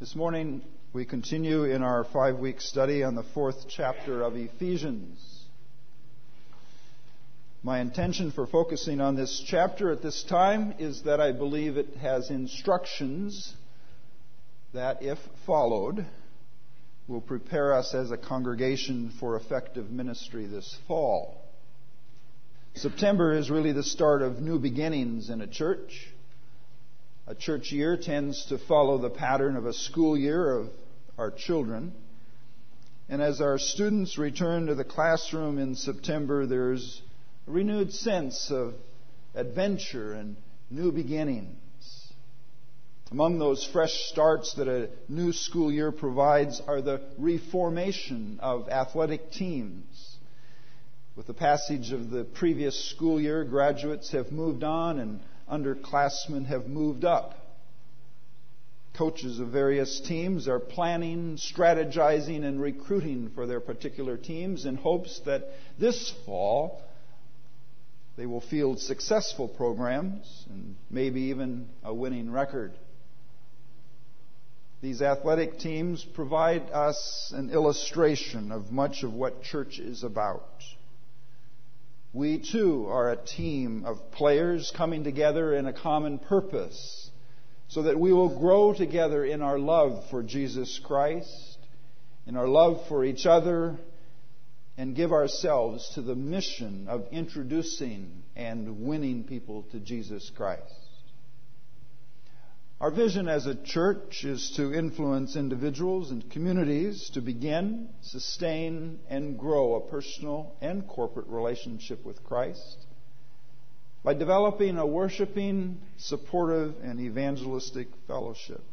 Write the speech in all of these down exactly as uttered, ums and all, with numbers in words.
This morning we continue in our five-week study on the fourth chapter of Ephesians. My intention for focusing on this chapter at this time is that I believe it has instructions that, if followed, will prepare us as a congregation for effective ministry this fall. September is really the start of new beginnings in a church. A church year tends to follow the pattern of a school year of our children. And as our students return to the classroom in September, there's a renewed sense of adventure and new beginnings. Among those fresh starts that a new school year provides are the reformation of athletic teams. With the passage of the previous school year, graduates have moved on and underclassmen have moved up. Coaches of various teams are planning, strategizing, and recruiting for their particular teams in hopes that this fall they will field successful programs and maybe even a winning record. These athletic teams provide us an illustration of much of what church is about. We, too, are a team of players coming together in a common purpose so that we will grow together in our love for Jesus Christ, in our love for each other, and give ourselves to the mission of introducing and winning people to Jesus Christ. Our vision as a church is to influence individuals and communities to begin, sustain, and grow a personal and corporate relationship with Christ by developing a worshiping, supportive, and evangelistic fellowship.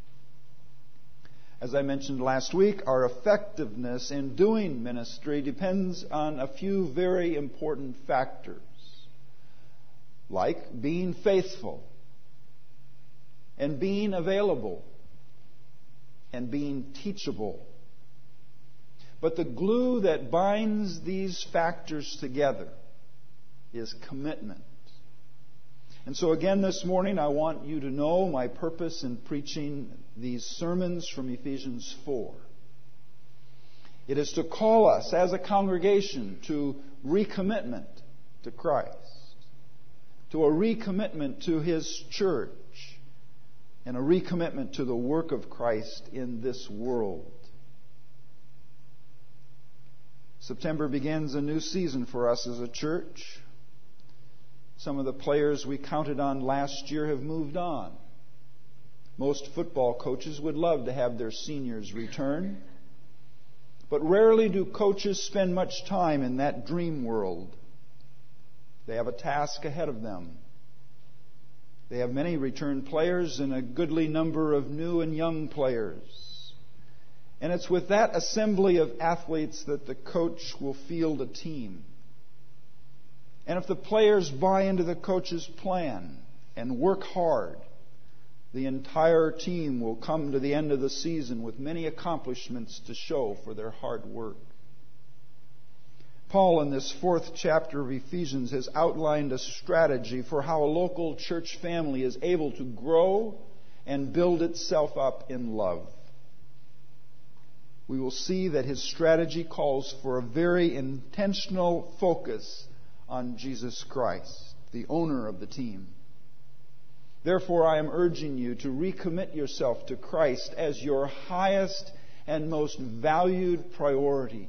As I mentioned last week, our effectiveness in doing ministry depends on a few very important factors, like being faithful, and being available, and being teachable. But the glue that binds these factors together is commitment. And so again this morning, I want you to know my purpose in preaching these sermons from Ephesians four. It is to call us as a congregation to recommitment to Christ, to a recommitment to His church, and a recommitment to the work of Christ in this world. September begins a new season for us as a church. Some of the players we counted on last year have moved on. Most football coaches would love to have their seniors return, but rarely do coaches spend much time in that dream world. They have a task ahead of them. They have many returned players and a goodly number of new and young players. And it's with that assembly of athletes that the coach will field a team. And if the players buy into the coach's plan and work hard, the entire team will come to the end of the season with many accomplishments to show for their hard work. Paul, in this fourth chapter of Ephesians, has outlined a strategy for how a local church family is able to grow and build itself up in love. We will see that his strategy calls for a very intentional focus on Jesus Christ, the owner of the team. Therefore, I am urging you to recommit yourself to Christ as your highest and most valued priority.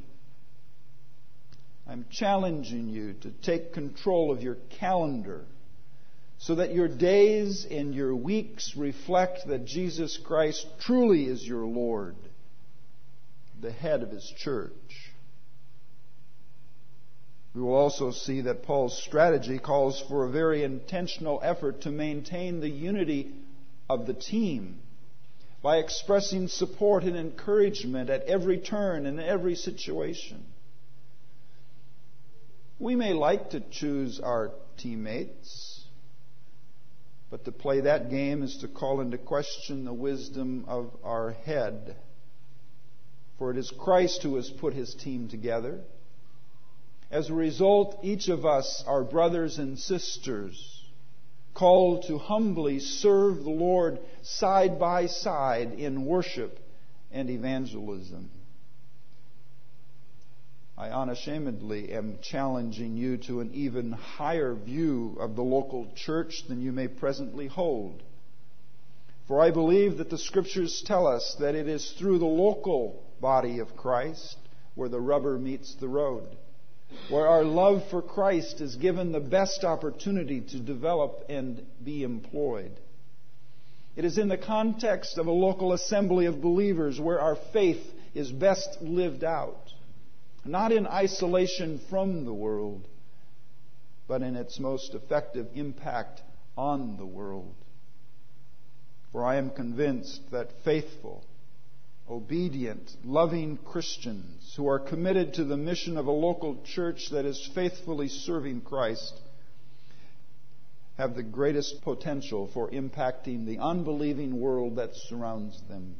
I'm challenging you to take control of your calendar so that your days and your weeks reflect that Jesus Christ truly is your Lord, the head of His church. We will also see that Paul's strategy calls for a very intentional effort to maintain the unity of the team by expressing support and encouragement at every turn and in every situation. We may like to choose our teammates, but to play that game is to call into question the wisdom of our head. For it is Christ who has put His team together. As a result, each of us are brothers and sisters called to humbly serve the Lord side by side in worship and evangelism. I unashamedly am challenging you to an even higher view of the local church than you may presently hold. For I believe that the Scriptures tell us that it is through the local body of Christ where the rubber meets the road, where our love for Christ is given the best opportunity to develop and be employed. It is in the context of a local assembly of believers where our faith is best lived out, not in isolation from the world, but in its most effective impact on the world. For I am convinced that faithful, obedient, loving Christians who are committed to the mission of a local church that is faithfully serving Christ have the greatest potential for impacting the unbelieving world that surrounds them.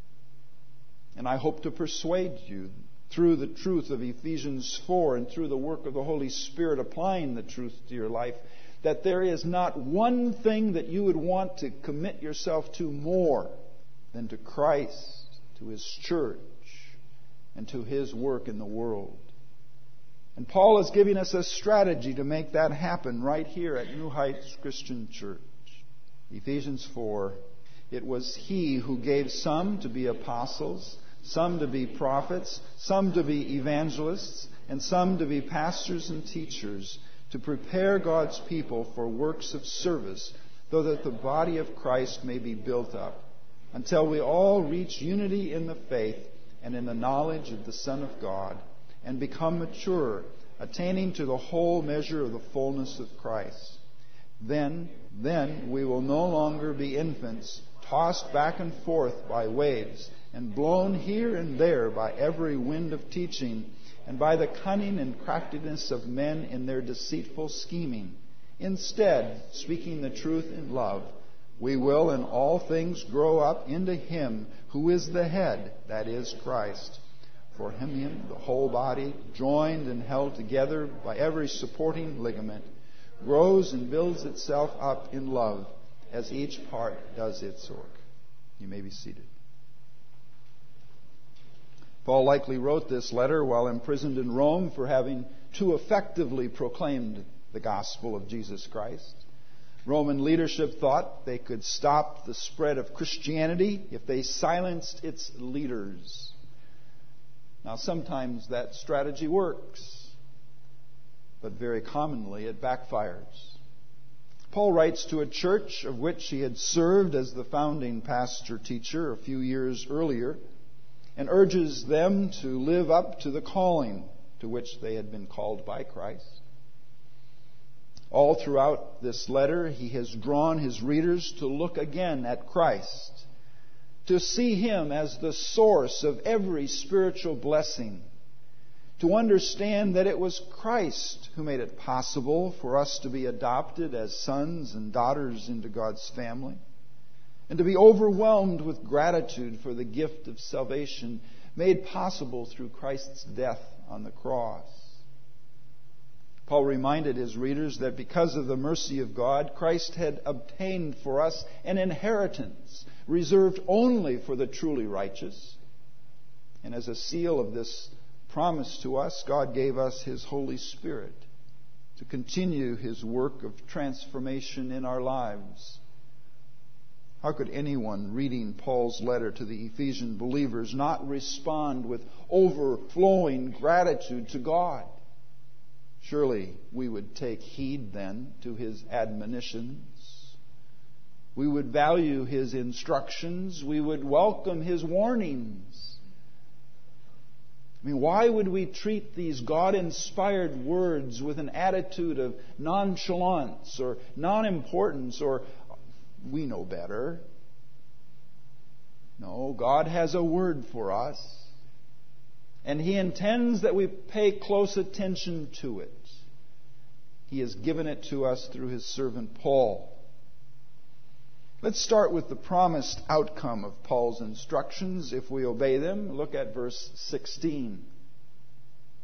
And I hope to persuade you through the truth of Ephesians four and through the work of the Holy Spirit applying the truth to your life, that there is not one thing that you would want to commit yourself to more than to Christ, to His church, and to His work in the world. And Paul is giving us a strategy to make that happen right here at New Heights Christian Church. Ephesians four, it was He who gave some to be apostles, some to be prophets, some to be evangelists, and some to be pastors and teachers, to prepare God's people for works of service, so that the body of Christ may be built up, until we all reach unity in the faith and in the knowledge of the Son of God, and become mature, attaining to the whole measure of the fullness of Christ. Then, then we will no longer be infants, tossed back and forth by waves, and blown here and there by every wind of teaching, and by the cunning and craftiness of men in their deceitful scheming. Instead, speaking the truth in love, we will in all things grow up into Him who is the head, that is Christ. For Him, the whole body, joined and held together by every supporting ligament, grows and builds itself up in love as each part does its work. You may be seated. Paul likely wrote this letter while imprisoned in Rome for having too effectively proclaimed the gospel of Jesus Christ. Roman leadership thought they could stop the spread of Christianity if they silenced its leaders. Now, sometimes that strategy works, but very commonly it backfires. Paul writes to a church of which he had served as the founding pastor-teacher a few years earlier, and urges them to live up to the calling to which they had been called by Christ. All throughout this letter, he has drawn his readers to look again at Christ, to see Him as the source of every spiritual blessing, to understand that it was Christ who made it possible for us to be adopted as sons and daughters into God's family, and to be overwhelmed with gratitude for the gift of salvation made possible through Christ's death on the cross. Paul reminded his readers that because of the mercy of God, Christ had obtained for us an inheritance reserved only for the truly righteous. And as a seal of this promise to us, God gave us His Holy Spirit to continue His work of transformation in our lives. How could anyone reading Paul's letter to the Ephesian believers not respond with overflowing gratitude to God? Surely we would take heed then to His admonitions. We would value His instructions. We would welcome His warnings. I mean, why would we treat these God-inspired words with an attitude of nonchalance or non-importance or we know better? No, God has a word for us, and He intends that we pay close attention to it. He has given it to us through His servant Paul. Let's start with the promised outcome of Paul's instructions if we obey them. Look at verse sixteen.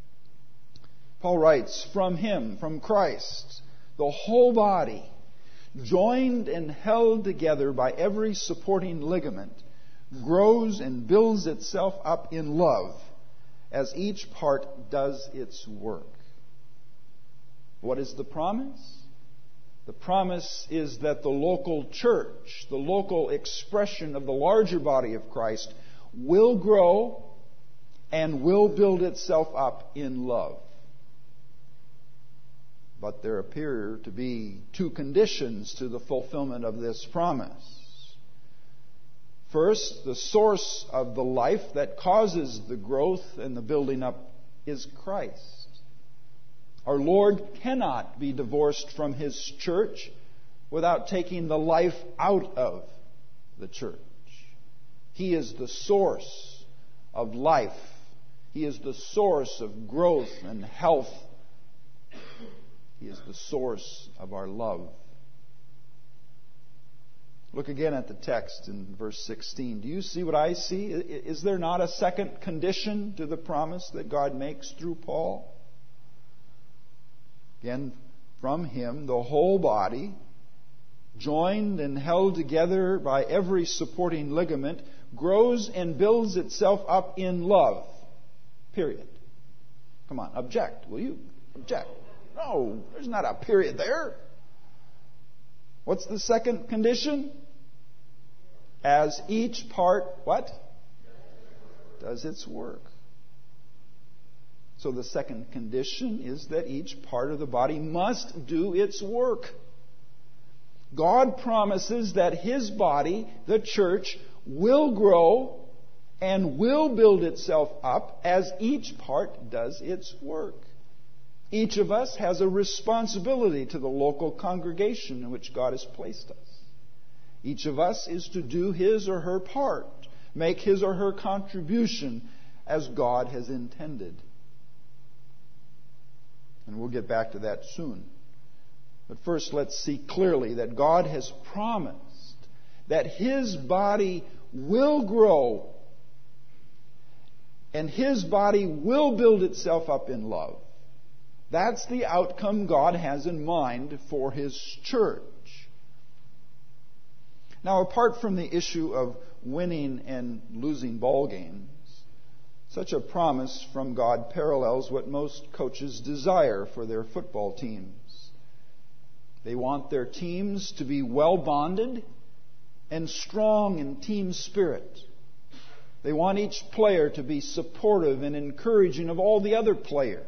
Paul writes, "From Him, from Christ, the whole body, joined and held together by every supporting ligament, grows and builds itself up in love as each part does its work. What is the promise? The promise is that the local church, the local expression of the larger body of Christ, will grow and will build itself up in love. But there appear to be two conditions to the fulfillment of this promise. First, the source of the life that causes the growth and the building up is Christ. Our Lord cannot be divorced from His church without taking the life out of the church. He is the source of life. He is the source of growth and health. He is the source of our love. Look again at the text in verse sixteen. Do you see what I see? Is there not a second condition to the promise that God makes through Paul? Again, from Him, the whole body, joined and held together by every supporting ligament, grows and builds itself up in love. Period. Come on, object, will you? Object. No, there's not a period there. What's the second condition? As each part, what? Does its work. So the second condition is that each part of the body must do its work. God promises that His body, the church, will grow and will build itself up as each part does its work. Each of us has a responsibility to the local congregation in which God has placed us. Each of us is to do his or her part, make his or her contribution as God has intended. And we'll get back to that soon. But first, let's see clearly that God has promised that His body will grow and His body will build itself up in love. That's the outcome God has in mind for His church. Now, apart from the issue of winning and losing ball games, such a promise from God parallels what most coaches desire for their football teams. They want their teams to be well bonded and strong in team spirit. They want each player to be supportive and encouraging of all the other players.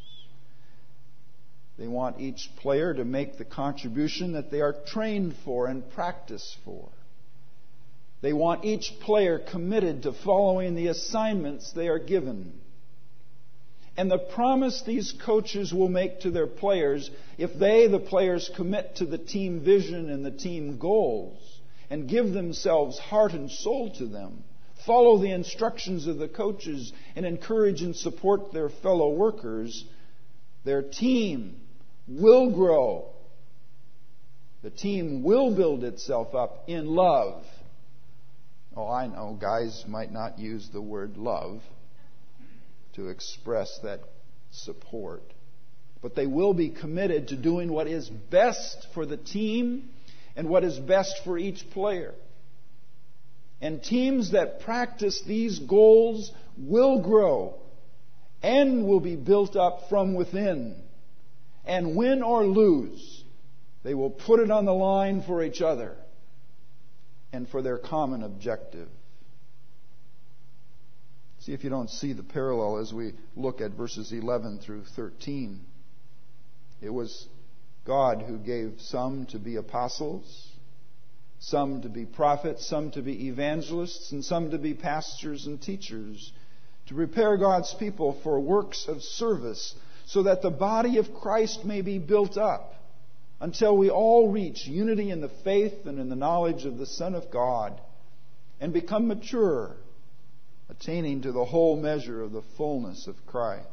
They want each player to make the contribution that they are trained for and practice for. They want each player committed to following the assignments they are given. And the promise these coaches will make to their players, if they, the players, commit to the team vision and the team goals and give themselves heart and soul to them, follow the instructions of the coaches and encourage and support their fellow workers, their team will grow. The team will build itself up in love. Oh, I know guys might not use the word love to express that support, but they will be committed to doing what is best for the team and what is best for each player. And teams that practice these goals will grow and will be built up from within. And win or lose, they will put it on the line for each other and for their common objective. See if you don't see the parallel as we look at verses eleven through thirteen. It was God who gave some to be apostles, some to be prophets, some to be evangelists, and some to be pastors and teachers, to prepare God's people for works of service, so that the body of Christ may be built up until we all reach unity in the faith and in the knowledge of the Son of God and become mature, attaining to the whole measure of the fullness of Christ.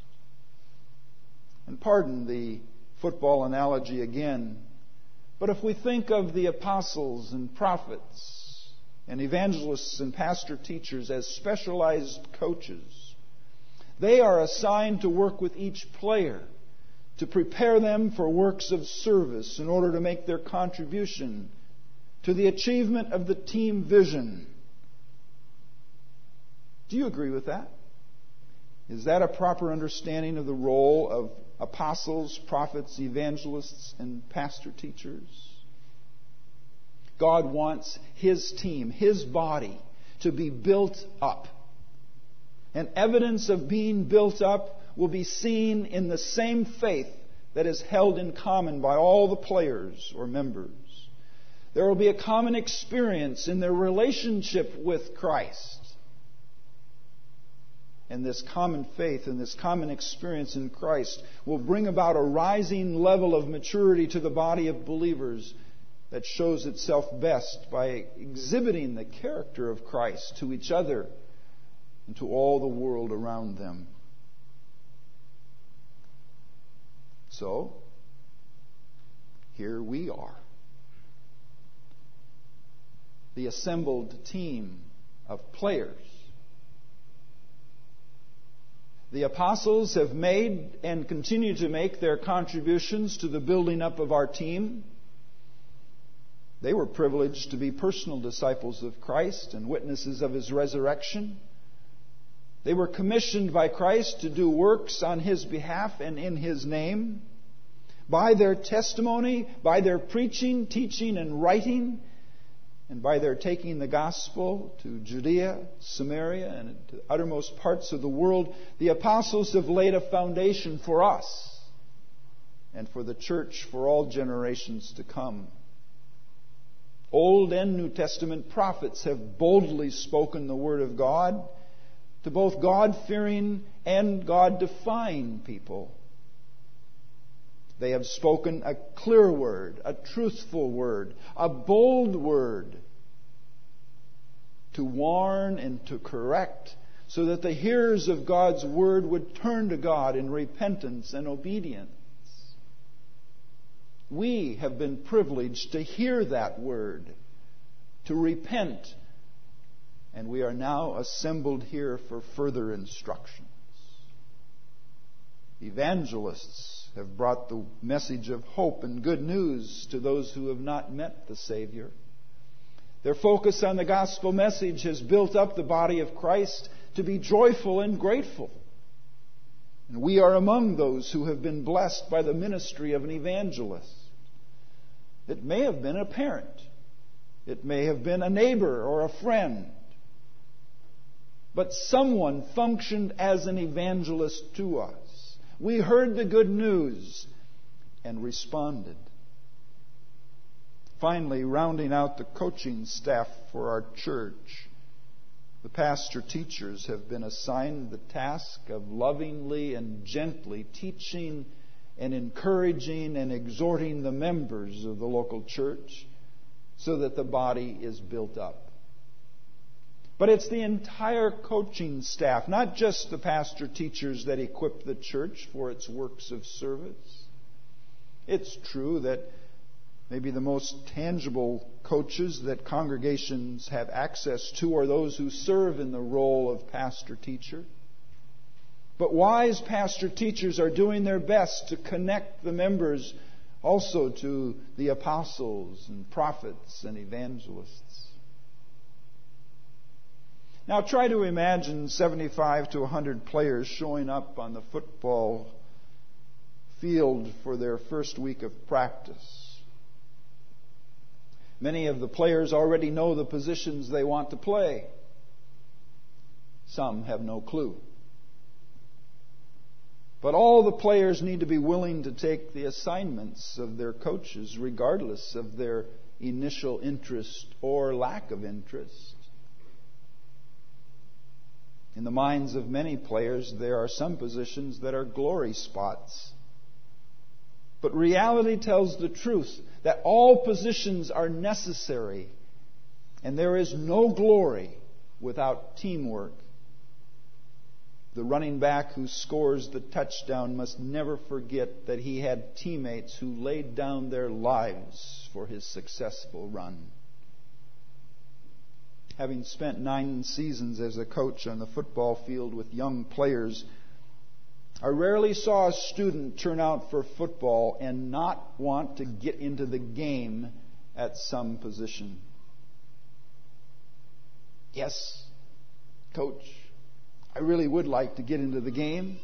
And pardon the football analogy again, but if we think of the apostles and prophets and evangelists and pastor teachers as specialized coaches, they are assigned to work with each player to prepare them for works of service in order to make their contribution to the achievement of the team vision. Do you agree with that? Is that a proper understanding of the role of apostles, prophets, evangelists, and pastor teachers? God wants His team, His body, to be built up. And evidence of being built up will be seen in the same faith that is held in common by all the players or members. There will be a common experience in their relationship with Christ. And this common faith and this common experience in Christ will bring about a rising level of maturity to the body of believers that shows itself best by exhibiting the character of Christ to each other and to all the world around them. So, here we are, the assembled team of players. The apostles have made and continue to make their contributions to the building up of our team. They were privileged to be personal disciples of Christ and witnesses of His resurrection. They were commissioned by Christ to do works on His behalf and in His name. By their testimony, by their preaching, teaching, and writing, and by their taking the gospel to Judea, Samaria, and to the uttermost parts of the world, the apostles have laid a foundation for us and for the church for all generations to come. Old and New Testament prophets have boldly spoken the Word of God to both God-fearing and God-defying people. They have spoken a clear word, a truthful word, a bold word to warn and to correct, so that the hearers of God's word would turn to God in repentance and obedience. We have been privileged to hear that word, to repent, and we are now assembled here for further instructions. Evangelists have brought the message of hope and good news to those who have not met the Savior. Their focus on the gospel message has built up the body of Christ to be joyful and grateful. And we are among those who have been blessed by the ministry of an evangelist. It may have been a parent. It may have been a neighbor or a friend. But someone functioned as an evangelist to us. We heard the good news and responded. Finally, rounding out the coaching staff for our church, the pastor teachers have been assigned the task of lovingly and gently teaching and encouraging and exhorting the members of the local church so that the body is built up. But it's the entire coaching staff, not just the pastor teachers, that equip the church for its works of service. It's true that maybe the most tangible coaches that congregations have access to are those who serve in the role of pastor teacher. But wise pastor teachers are doing their best to connect the members also to the apostles and prophets and evangelists. Now try to imagine seventy-five to one hundred players showing up on the football field for their first week of practice. Many of the players already know the positions they want to play. Some have no clue. But all the players need to be willing to take the assignments of their coaches, regardless of their initial interest or lack of interest. In the minds of many players, there are some positions that are glory spots. But reality tells the truth that all positions are necessary, and there is no glory without teamwork. The running back who scores the touchdown must never forget that he had teammates who laid down their lives for his successful run. Having spent nine seasons as a coach on the football field with young players, I rarely saw a student turn out for football and not want to get into the game at some position. Yes, Coach, I really would like to get into the game.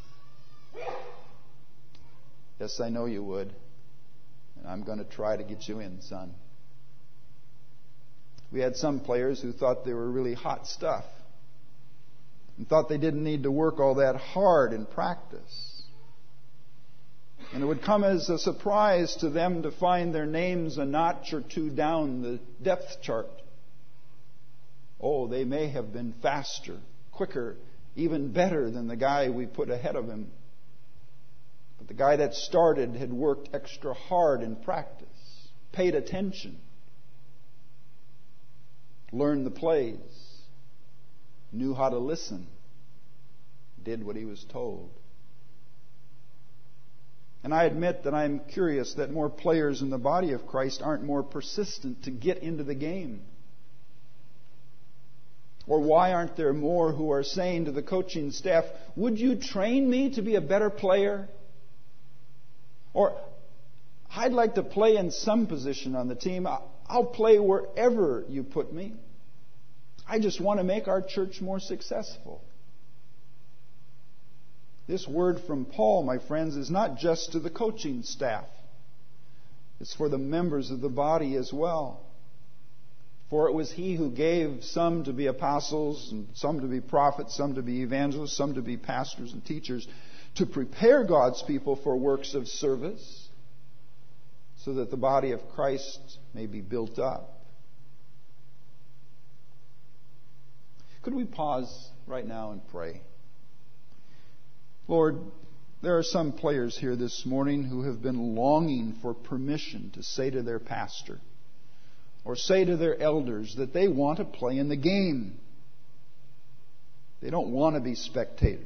Yes, I know you would. And I'm going to try to get you in, son. We had some players who thought they were really hot stuff and thought they didn't need to work all that hard in practice. And it would come as a surprise to them to find their names a notch or two down the depth chart. Oh, they may have been faster, quicker, even better than the guy we put ahead of him. But the guy that started had worked extra hard in practice, paid attention, learned the plays, knew how to listen, did what he was told. And I admit that I'm curious that more players in the body of Christ aren't more persistent to get into the game. Or why aren't there more who are saying to the coaching staff, would you train me to be a better player? Or, I'd like to play in some position on the team. I'll play wherever you put me. I just want to make our church more successful. This word from Paul, my friends, is not just to the coaching staff. It's for the members of the body as well. For it was He who gave some to be apostles, and some to be prophets, some to be evangelists, some to be pastors and teachers, to prepare God's people for works of service, so that the body of Christ may be built up. Could we pause right now and pray? Lord, there are some players here this morning who have been longing for permission to say to their pastor or say to their elders that they want to play in the game. They don't want to be spectators.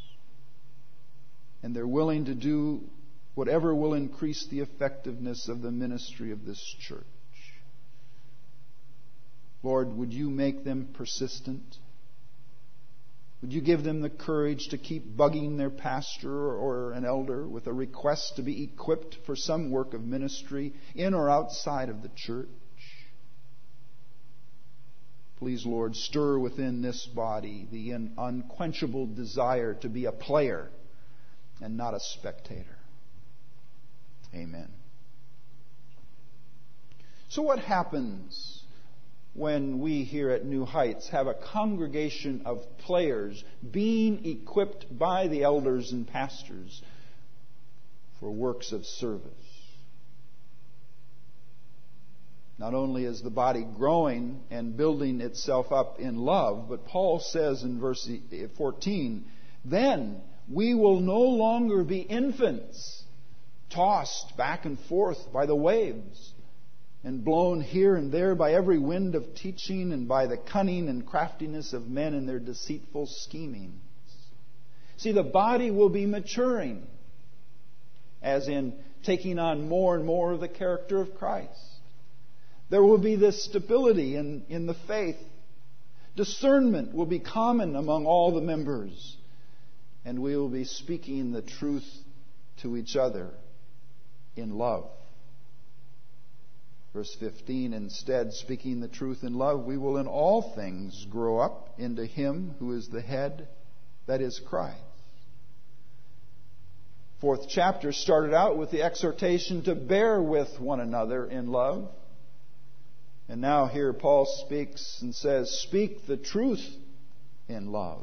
And they're willing to do whatever will increase the effectiveness of the ministry of this church. Lord, would you make them persistent? Would you give them the courage to keep bugging their pastor or an elder with a request to be equipped for some work of ministry in or outside of the church? Please, Lord, stir within this body the unquenchable desire to be a player and not a spectator. Amen. So what happens when we here at New Heights have a congregation of players being equipped by the elders and pastors for works of service? Not only is the body growing and building itself up in love, but Paul says in verse fourteen, then we will no longer be infants, tossed back and forth by the waves, and blown here and there by every wind of teaching and by the cunning and craftiness of men in their deceitful schemings. See, the body will be maturing, as in taking on more and more of the character of Christ. There will be this stability in, in the faith. Discernment will be common among all the members, and we will be speaking the truth to each other in love. Verse fifteen, instead, speaking the truth in love, we will in all things grow up into Him who is the head, that is Christ. Fourth chapter started out with the exhortation to bear with one another in love. And now here Paul speaks and says, speak the truth in love.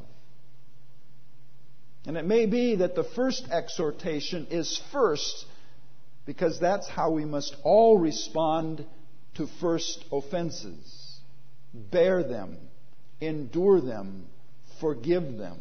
And it may be that the first exhortation is first, because that's how we must all respond to first offenses. Bear them, endure them, forgive them.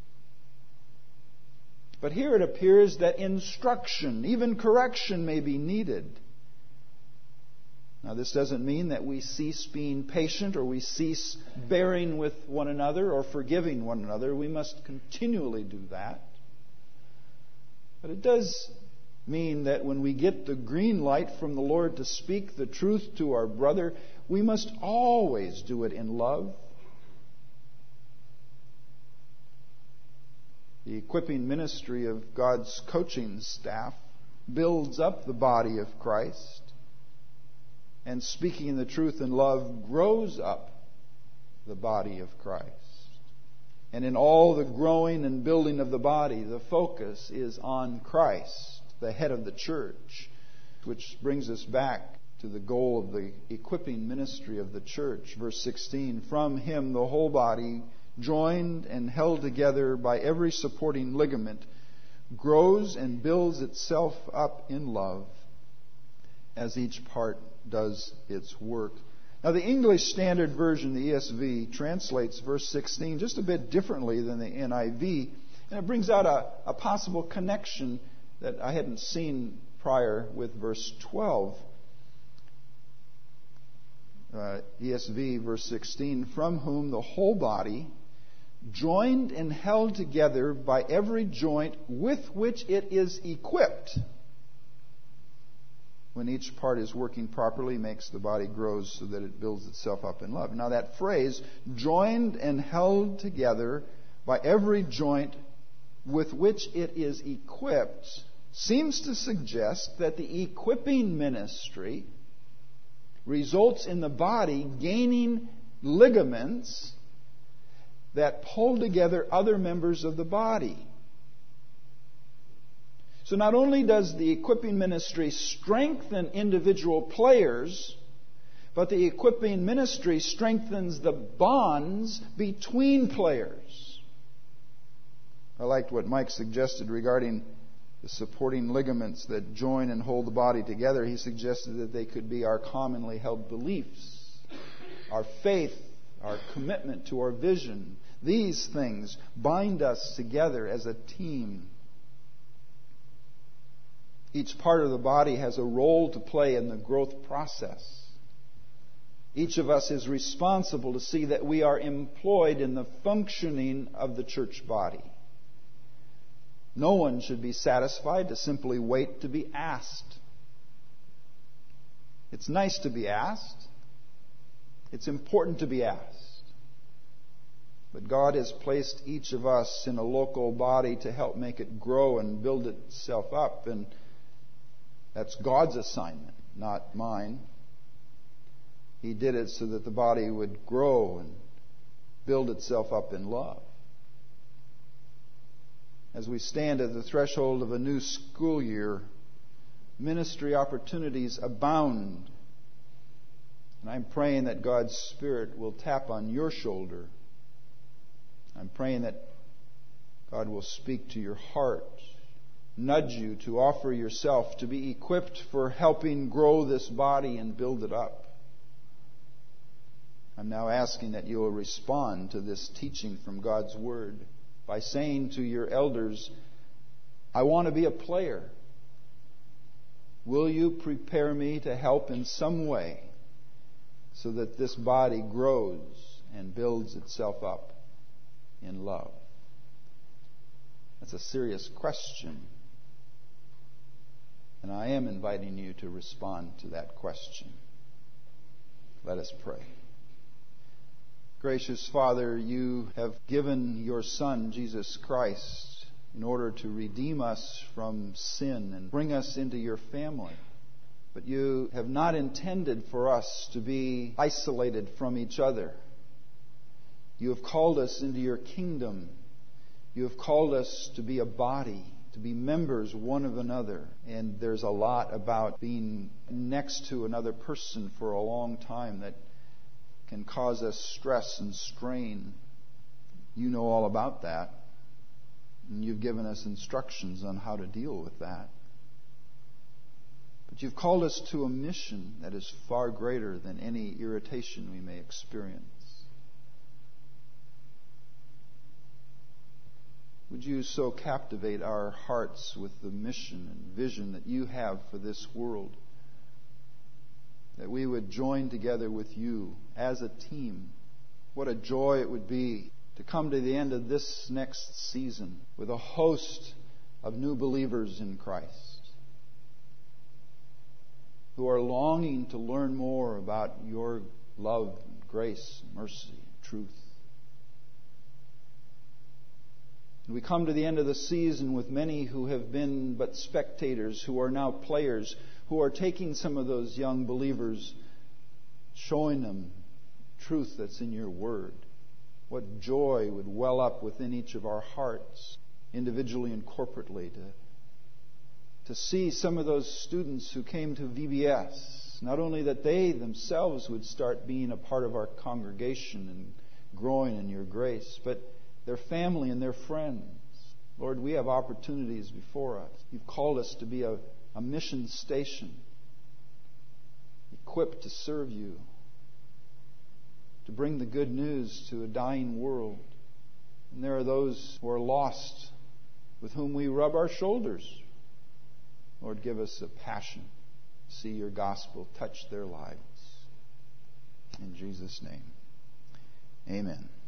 But here it appears that instruction, even correction, may be needed. Now, this doesn't mean that we cease being patient or we cease bearing with one another or forgiving one another. We must continually do that. But it does mean that when we get the green light from the Lord to speak the truth to our brother, we must always do it in love. The equipping ministry of God's coaching staff builds up the body of Christ, and speaking the truth in love grows up the body of Christ. And in all the growing and building of the body, the focus is on Christ, the head of the church, which brings us back to the goal of the equipping ministry of the church. Verse sixteen, from Him the whole body, joined and held together by every supporting ligament, grows and builds itself up in love as each part does its work. Now, the English Standard Version, the E S V, translates verse sixteen just a bit differently than the N I V, and it brings out a, a possible connection that I hadn't seen prior with verse twelve. Uh, E S V, verse sixteen, from whom the whole body, joined and held together by every joint with which it is equipped, when each part is working properly, makes the body grow so that it builds itself up in love. Now that phrase, joined and held together by every joint with which it is equipped, seems to suggest that the equipping ministry results in the body gaining ligaments that pull together other members of the body. So not only does the equipping ministry strengthen individual players, but the equipping ministry strengthens the bonds between players. I liked what Mike suggested regarding the supporting ligaments that join and hold the body together. He suggested that they could be our commonly held beliefs, our faith, our commitment to our vision. These things bind us together as a team. Each part of the body has a role to play in the growth process. Each of us is responsible to see that we are employed in the functioning of the church body. No one should be satisfied to simply wait to be asked. It's nice to be asked. It's important to be asked. But God has placed each of us in a local body to help make it grow and build itself up. And that's God's assignment, not mine. He did it so that the body would grow and build itself up in love. As we stand at the threshold of a new school year, ministry opportunities abound. And I'm praying that God's Spirit will tap on your shoulder. I'm praying that God will speak to your heart, nudge you to offer yourself to be equipped for helping grow this body and build it up. I'm now asking that you will respond to this teaching from God's Word by saying to your elders, I want to be a player. Will you prepare me to help in some way so that this body grows and builds itself up in love? That's a serious question. And I am inviting you to respond to that question. Let us pray. Gracious Father, you have given your Son, Jesus Christ, in order to redeem us from sin and bring us into your family. But you have not intended for us to be isolated from each other. You have called us into your kingdom. You have called us to be a body, to be members one of another. And there's a lot about being next to another person for a long time that can cause us stress and strain. You know all about that. And you've given us instructions on how to deal with that. But you've called us to a mission that is far greater than any irritation we may experience. Would you so captivate our hearts with the mission and vision that you have for this world, that we would join together with you as a team. What a joy it would be to come to the end of this next season with a host of new believers in Christ who are longing to learn more about your love, grace, mercy, truth. We come to the end of the season with many who have been but spectators, who are now players, who are taking some of those young believers, showing them truth that's in your Word. What joy would well up within each of our hearts, individually and corporately, to, to see some of those students who came to V B S, not only that they themselves would start being a part of our congregation and growing in your grace, but their family and their friends. Lord, we have opportunities before us. You've called us to be a, a mission station, equipped to serve you, to bring the good news to a dying world. And there are those who are lost with whom we rub our shoulders. Lord, give us a passion to see your gospel touch their lives. In Jesus' name, amen.